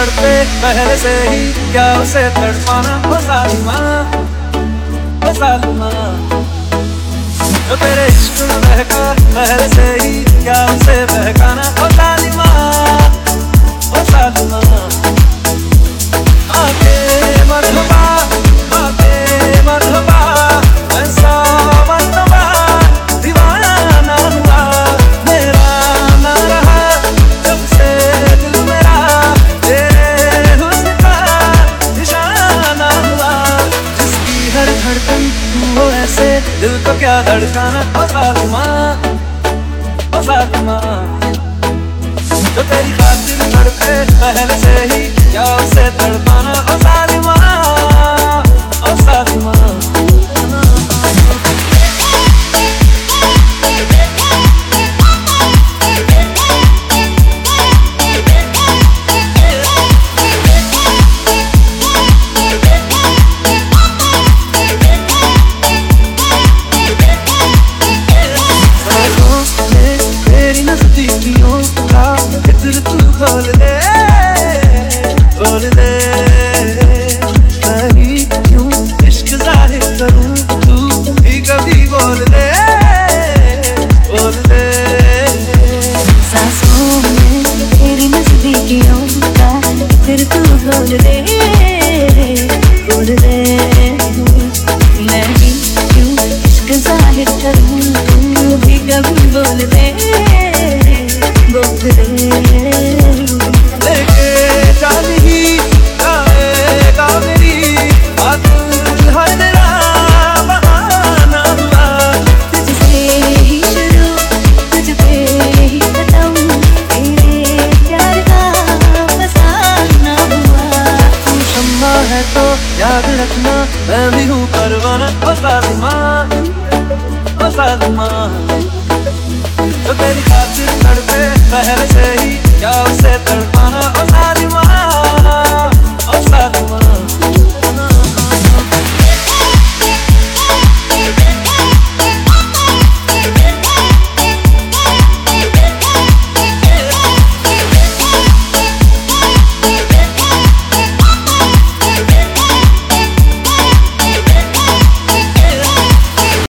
तड़पे पहले से ही, क्या उसे तड़पाना हो जालिमा, हो जालिमा। जो तेरे इश्क में बहका पहले से ही, क्या उसे बहकाना हो जालिमा, हो जालिमा। आके मरहबा, आके मरहबा, ऐसा मरहबा दीवाना हुआ मेरा ना रहा जब से दिल मेरा तेरे हुस्न का निशाना हुआ। जिसकी हर धड़कन वो ऐसे दिल को क्या धड़काना हो जालिमा, हो जालिमा। जो तेरी खातिर तड़पे पहले से ही, क्या उसे तड़पाना हो जालिमा, हो जालिमा। तेरी नजदीकियों का इत्र तू खोल दे, बोल दे। मैं ही क्यों इश्क जाहिर करूं, तू भी कभी बोल दे, बोल दे। सांसों में तेरी नजदीकियों का इत्र तू खोल दे, बोल दे। मैं भी क्यों इश्क जाहिर करूं, तू भी कभी बोल दे, बोल दे। लेके जान ही जाएगा मेरी बात, हर तेरा बहाना हुआ। तुझसे ही शुरू, तुझ पे ही खत्म, तेरे प्यार का फसाना हुआ। तू शम्मा है तो याद रखना, मैं भी हूँ परवाना हो जालिमा, हो जालिमा। जो तेरी खातिर तड़पे पहले से ही, क्या उसे